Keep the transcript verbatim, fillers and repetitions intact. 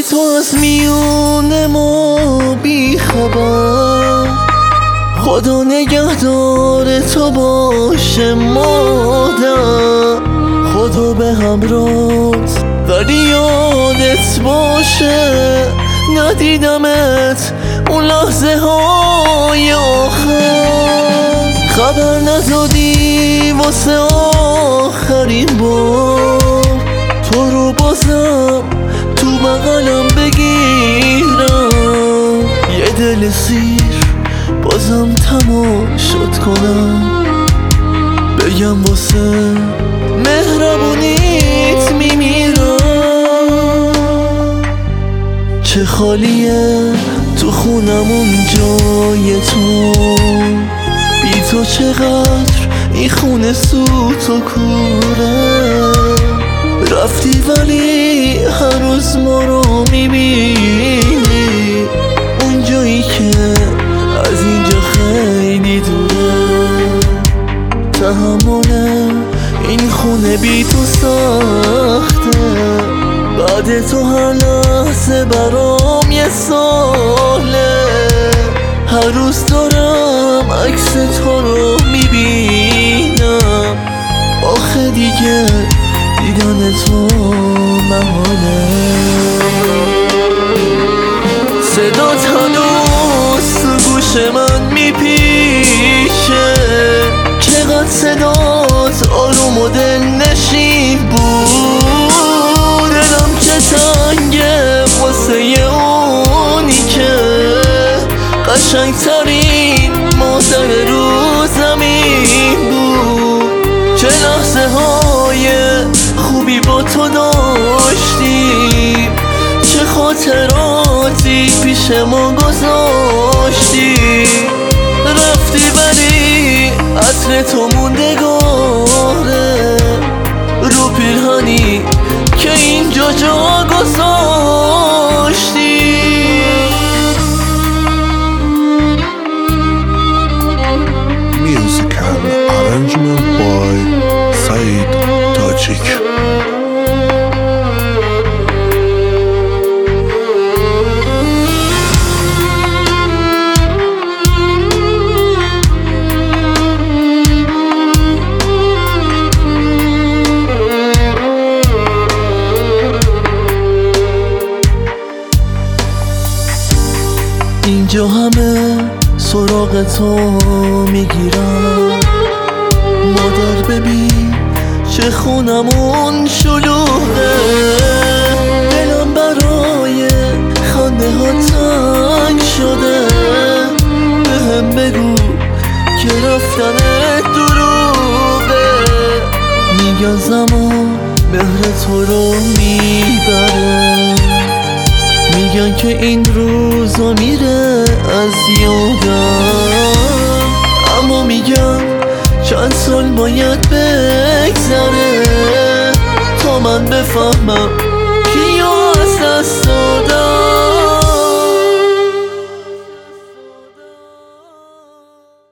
بی تو از میون ما بی خبر. خدا نگهدار تو باشه مادر، خدا به همراهت ولی یادت باشه ندیدمت اون لحظه های آخر. خبر ندادی واسه آخرین بار، تو رو بازم تو بغلم بگیرم، یه دل سیر بازم تماشات کنم، بگم واسه مهربونیت میمیرم. چه خالیه تو خونمون جای تو، بی تو چقدر این خونه سوت و کوره. رفتی ولی هر روز ما رو میبینی اون جایی که از اینجا خیلی دوره. تحمل این خونه بی تو سخته، بعد تو هر لحظه برام یه ساله. هر روز دارم عکس تو رو میبینم، آخه دیگه دیدن تو محاله. صدات هنوز تو گوش من میپیشه، چقدر صدات آروم و دل نشین بود. دلم چه تنگه واسه اونی که قشنگ ترین مادر رو زمین بود. چه لحظه های خوبی با تو داشتیم، چه خاطراتی پیش ما گذاشتی. رفتی ولی عطر تو موندگاره رو پیرهنی که اینجا جا گذاشتی. Musical arrangement by Said Tajik. اینجا همه سراغ تو میگیرن، مادر ببین چه خونمون شلوغه. دلم برای خنده ها تنگ شده، بهم بگو که رفتنت دروغه. میگن زمان مهر تو رو میبره، میگن که این روزا میره از یادم، اما میگن چند سال باید بگذره تا من بفهمم کیو از دست